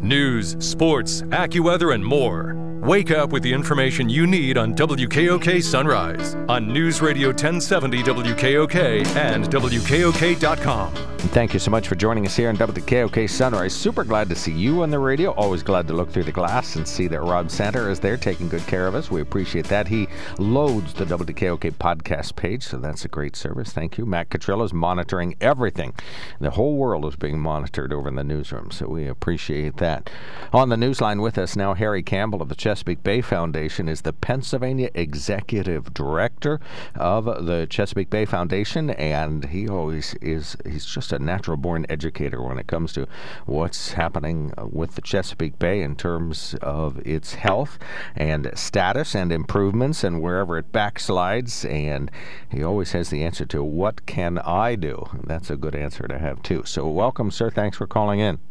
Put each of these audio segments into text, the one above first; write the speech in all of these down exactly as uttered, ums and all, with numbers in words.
News, sports, AccuWeather, and more. Wake up with the information you need on W K O K Sunrise on News Radio ten seventy W K O K and W K O K dot com. Thank you so much for joining us here on W K O K Sunrise. Super glad to see you on the radio. Always glad to look through the glass and see that Rob Santer is there taking good care of us. We appreciate that. He loads the W K O K podcast page, so that's a great service. Thank you. Matt Cotrillo is monitoring everything. The whole world is being monitored over in the newsroom, so we appreciate that. On the newsline with us now, Harry Campbell of the Chesapeake Bay Foundation is the Pennsylvania Executive Director of the Chesapeake Bay Foundation, and he always is, he's just a natural-born educator when it comes to what's happening with the Chesapeake Bay in terms of its health and status and improvements and wherever it backslides, and he always has the answer to what can I do? That's a good answer to have, too. So welcome, sir. Thanks for calling in.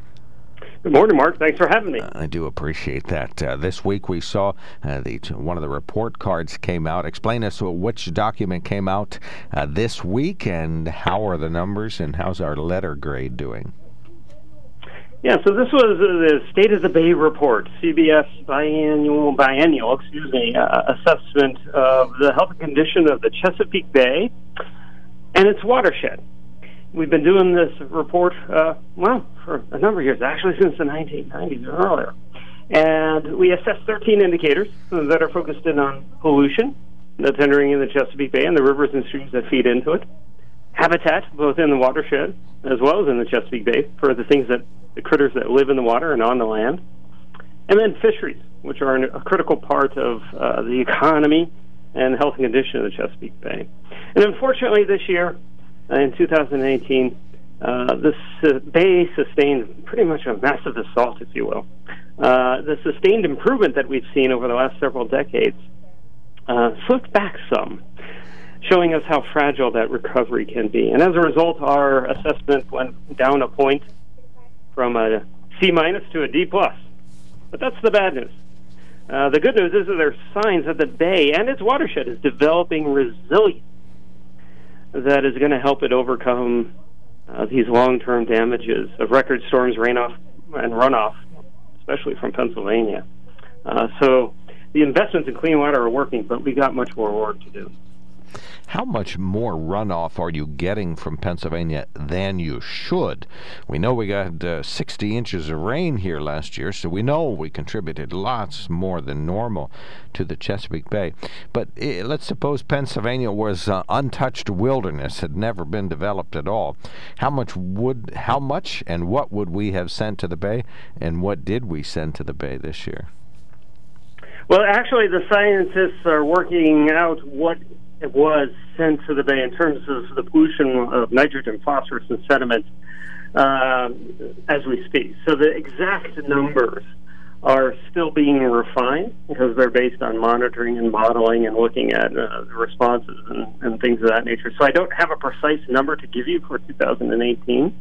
Good morning, Mark. Thanks for having me. Uh, I do appreciate that. Uh, this week we saw uh, the one of the report cards came out. Explain us which document came out uh, this week and how are the numbers and how's our letter grade doing? Yeah, so this was uh, the State of the Bay report, C B S biannual, biennial, excuse me, uh, assessment of the health condition of the Chesapeake Bay and its watershed. We've been doing this report, uh, well, for a number of years, actually since the nineteen nineties or earlier. And we assessed thirteen indicators that are focused in on pollution that's entering in the Chesapeake Bay and the rivers and streams that feed into it, habitat, both in the watershed as well as in the Chesapeake Bay, for the things that, the critters that live in the water and on the land, and then fisheries, which are a critical part of uh, the economy and health and condition of the Chesapeake Bay. And unfortunately this year, in two thousand eighteen, uh, this uh, bay sustained pretty much a massive assault, if you will. Uh, the sustained improvement that we've seen over the last several decades uh, slipped back some, showing us how fragile that recovery can be. And as a result, our assessment went down a point from a C minus to a D plus. But that's the bad news. Uh, the good news is that there are signs that the bay and its watershed is developing resilience that is going to help it overcome uh, these long-term damages of record storms, rainoff, and runoff, especially from Pennsylvania. Uh, so the investments in clean water are working, but we got much more work to do. How much more runoff are you getting from Pennsylvania than you should? We know we got uh, sixty inches of rain here last year, so we know we contributed lots more than normal to the Chesapeake Bay. But uh, let's suppose Pennsylvania was uh, untouched wilderness, had never been developed at all. How much would, how much and what would we have sent to the Bay, and what did we send to the Bay this year? Well, actually, the scientists are working out what it was sent to the bay in terms of the pollution of nitrogen, phosphorus, and sediment uh, as we speak. So the exact numbers are still being refined because they're based on monitoring and modeling and looking at uh, the responses and, and things of that nature. So I don't have a precise number to give you for two thousand eighteen.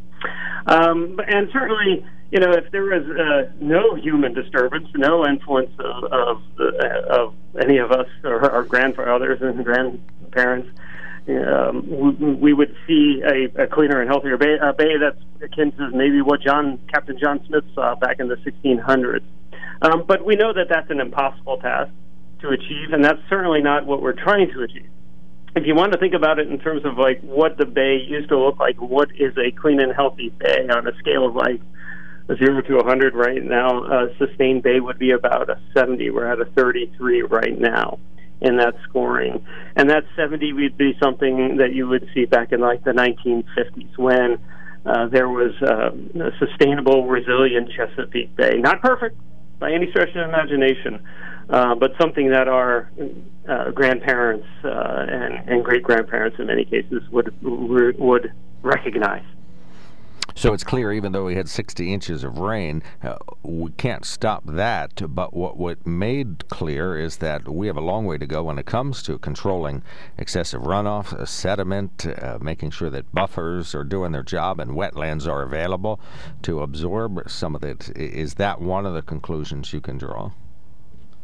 Um, and certainly, you know, if there was uh, no human disturbance, no influence of of, uh, of any of us or our grandfathers and grandparents, um, we, we would see a, a cleaner and healthier bay, a bay that's akin to maybe what John Captain John Smith saw back in the sixteen hundreds. Um, but we know that that's an impossible task to achieve, and that's certainly not what we're trying to achieve. If you want to think about it in terms of like what the bay used to look like, what is a clean and healthy bay on a scale of like zero to one hundred right now, a sustained bay would be about a seventy. We're at a thirty-three right now in that scoring. And that seventy would be something that you would see back in like the nineteen fifties when uh, there was uh, a sustainable, resilient Chesapeake Bay. Not perfect by any stretch of the imagination, uh, but something that our uh, grandparents uh, and, and great-grandparents in many cases would would recognize. So it's clear, even though we had sixty inches of rain, uh, we can't stop that. But what, what made clear is that we have a long way to go when it comes to controlling excessive runoff, uh, sediment, uh, making sure that buffers are doing their job and wetlands are available to absorb some of it. Is that one of the conclusions you can draw?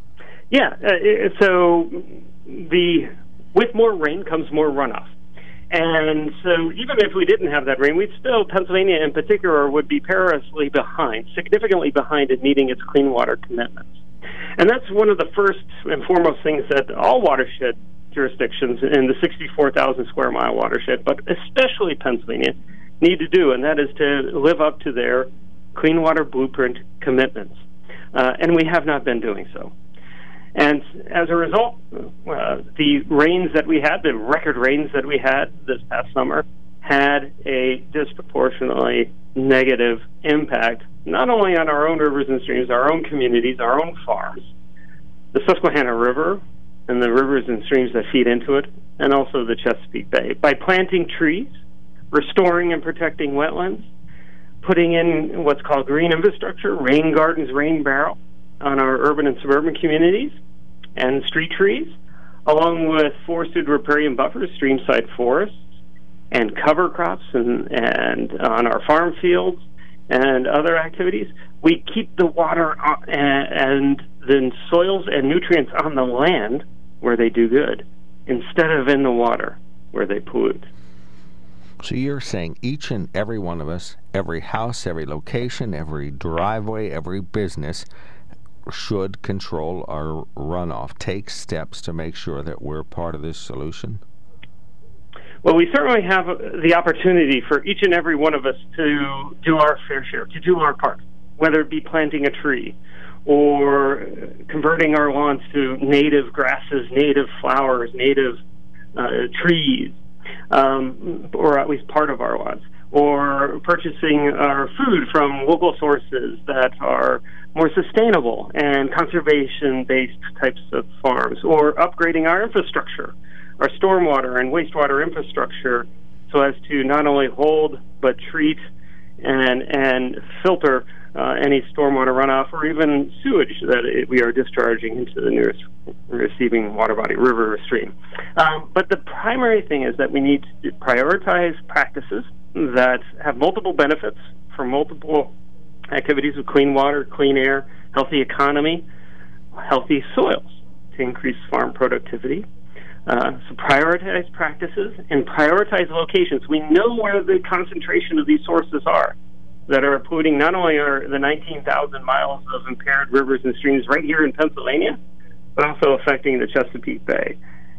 Yeah. Uh, so the with more rain comes more runoff. And so even if we didn't have that rain, we'd still, Pennsylvania in particular, would be perilously behind, significantly behind in meeting its clean water commitments. And that's one of the first and foremost things that all watershed jurisdictions in the sixty-four thousand square mile watershed, but especially Pennsylvania, need to do, and that is to live up to their Clean Water Blueprint commitments. Uh, and we have not been doing so. And as a result, uh, the rains that we had, the record rains that we had this past summer, had a disproportionately negative impact, not only on our own rivers and streams, our own communities, our own farms, the Susquehanna River, and the rivers and streams that feed into it, and also the Chesapeake Bay. By planting trees, restoring and protecting wetlands, putting in what's called green infrastructure, rain gardens, rain barrel, on our urban and suburban communities, and street trees, along with forested riparian buffers, streamside forests, and cover crops, and, and on our farm fields, and other activities, we keep the water and the soils and nutrients on the land where they do good, instead of in the water where they pollute. So you're saying each and every one of us, every house, every location, every driveway, every business should control our runoff, take steps to make sure that we're part of this solution? Well, we certainly have the opportunity for each and every one of us to do our fair share, to do our part, whether it be planting a tree or converting our lawns to native grasses, native flowers, native uh, trees, um, or at least part of our lawns, or purchasing our food from local sources that are more sustainable and conservation-based types of farms, or upgrading our infrastructure, our stormwater and wastewater infrastructure, so as to not only hold but treat and and filter uh, any stormwater runoff or even sewage that it, we are discharging into the nearest receiving water body, river or stream. Um, but the primary thing is that we need to prioritize practices that have multiple benefits for multiple activities of clean water, clean air, healthy economy, healthy soils to increase farm productivity. Uh, so prioritize practices and prioritize locations. We know where the concentration of these sources are that are polluting not only our, the nineteen thousand miles of impaired rivers and streams right here in Pennsylvania, but also affecting the Chesapeake Bay.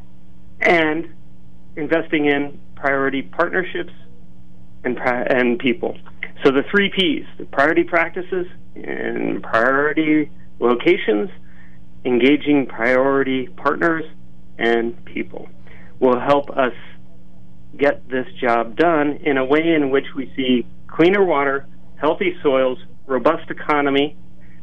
And investing in priority partnerships and, and people. So the three P's, the priority practices and priority locations, engaging priority partners, and people will help us get this job done in a way in which we see cleaner water, healthy soils, robust economy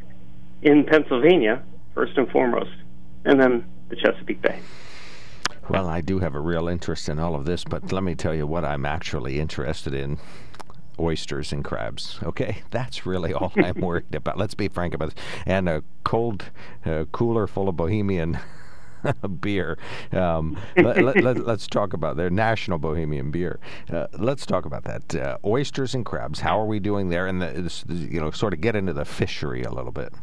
in Pennsylvania, first and foremost, and then the Chesapeake Bay. Well, I do have a real interest in all of this, but let me tell you what I'm actually interested in. Oysters and crabs. Okay, that's really all I'm worried about. Let's be frank about it. And a cold uh, cooler full of Bohemian beer. Um, let, let, let, let's talk about their national Bohemian beer. Uh, let's talk about that. Uh, oysters and crabs. How are we doing there? And the, you know, sort of get into the fishery a little bit.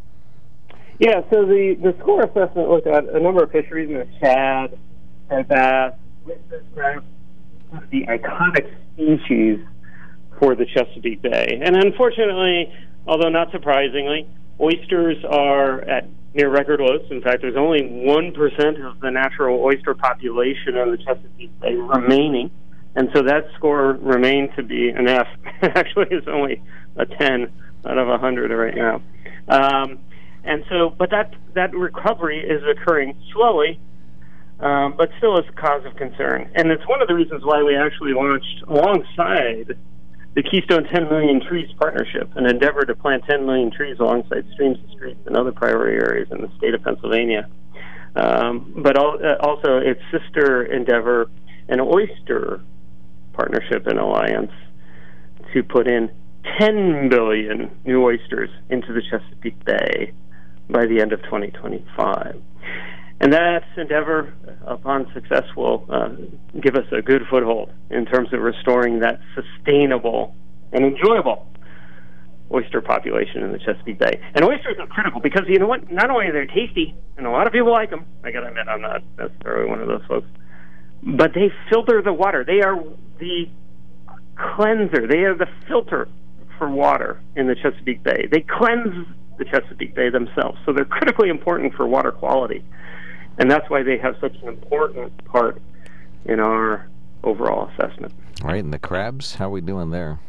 Yeah. So the the score assessment looked at a number of fisheries: the shad, and bass, oysters, crabs, the iconic species for the Chesapeake Bay. And unfortunately, although not surprisingly, oysters are at near record lows. In fact, there's only one percent of the natural oyster population on the Chesapeake Bay remaining. And so that score remained to be an F. Actually, it's only a ten out of one hundred right now. Um, and so, but that, that recovery is occurring slowly, um, but still is a cause of concern. And it's one of the reasons why we actually launched alongside the Keystone ten million Trees Partnership, an endeavor to plant ten million trees alongside streams and streets and other priority areas in the state of Pennsylvania. Um, but al- uh, also its sister endeavor, an oyster partnership and alliance, to put in ten billion new oysters into the Chesapeake Bay by the end of twenty twenty-five. And that endeavor, upon success, will uh, give us a good foothold in terms of restoring that sustainable and enjoyable oyster population in the Chesapeake Bay. And oysters are critical because, you know what, not only are they tasty, and a lot of people like them, I gotta admit I'm not necessarily one of those folks, but they filter the water. They are the cleanser. They are the filter for water in the Chesapeake Bay. They cleanse the Chesapeake Bay themselves, so they're critically important for water quality, and that's why they have such an important part in our overall assessment. Right, and the crabs, how are we doing there?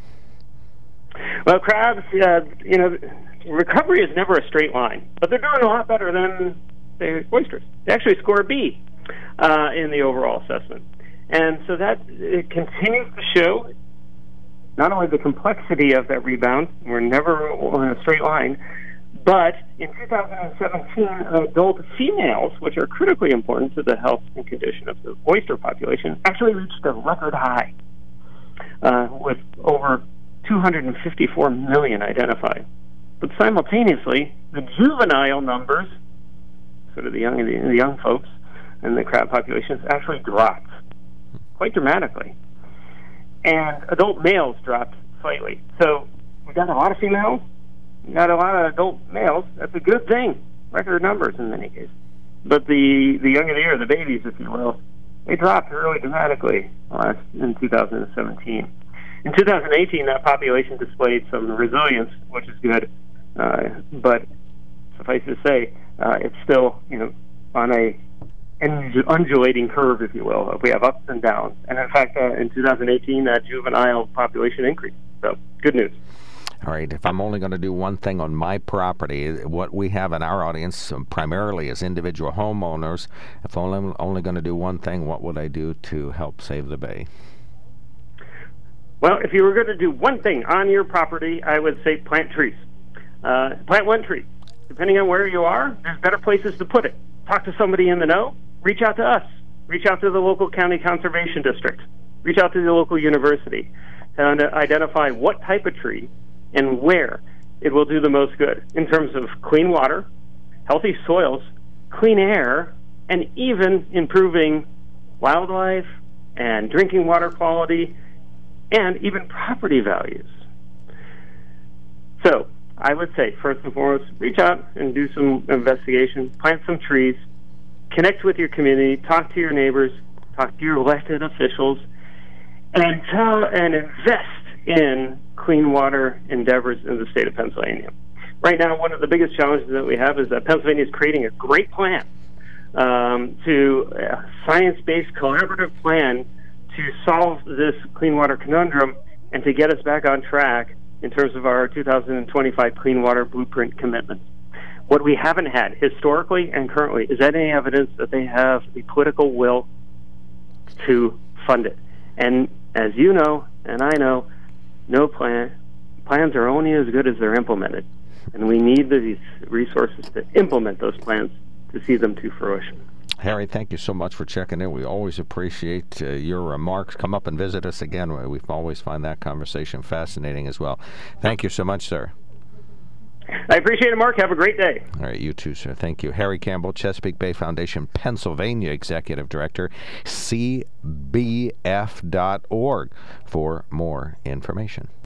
Well, crabs, uh, you know, recovery is never a straight line, but they're doing a lot better than the oysters. They actually score a B uh, in the overall assessment, and so that it continues to show not only the complexity of that rebound, we're never on a straight line, but in two thousand seventeen, adult females, which are critically important to the health and condition of the oyster population, actually reached a record high uh, with over two hundred fifty-four million identified. But simultaneously, the juvenile numbers, sort of the young, the young folks and the crab populations, actually dropped quite dramatically. And adult males dropped slightly. So we got a lot of females, we got a lot of adult males. That's a good thing. Record numbers in many cases. But the, the young of the year, the babies, if you will, they dropped really dramatically uh, in two thousand seventeen. In two thousand eighteen, that population displayed some resilience, which is good. Uh, but suffice to say, uh, it's still, you know, on a undulating curve, if you will. We have ups and downs. And in fact, uh, in two thousand eighteen, that juvenile population increased. So, good news. All right, if I'm only going to do one thing on my property, what we have in our audience um, primarily is individual homeowners. If only, I'm only going to do one thing, what would I do to help save the bay? Well, if you were going to do one thing on your property, I would say plant trees. Uh, plant one tree. Depending on where you are, there's better places to put it. Talk to somebody in the know. Reach out to us. Reach out to the local county conservation district. Reach out to the local university to identify what type of tree and where it will do the most good in terms of clean water, healthy soils, clean air, and even improving wildlife and drinking water quality and even property values. So I would say, first and foremost, reach out and do some investigation, plant some trees, connect with your community, talk to your neighbors, talk to your elected officials, and tell and invest in clean water endeavors in the state of Pennsylvania. Right now, one of the biggest challenges that we have is that Pennsylvania is creating a great plan um, to a science-based collaborative plan to solve this clean water conundrum and to get us back on track in terms of our two thousand twenty-five Clean Water Blueprint commitments. What we haven't had historically and currently is any evidence that they have the political will to fund it. And as you know, and I know, no plan plans are only as good as they're implemented. And we need these resources to implement those plans to see them to fruition. Harry, thank you so much for checking in. We always appreciate uh, your remarks. Come up and visit us again. We always find that conversation fascinating as well. Thank you so much, sir. I appreciate it, Mark. Have a great day. All right, you too, sir. Thank you. Harry Campbell, Chesapeake Bay Foundation, Pennsylvania Executive Director, C B F dot org for more information.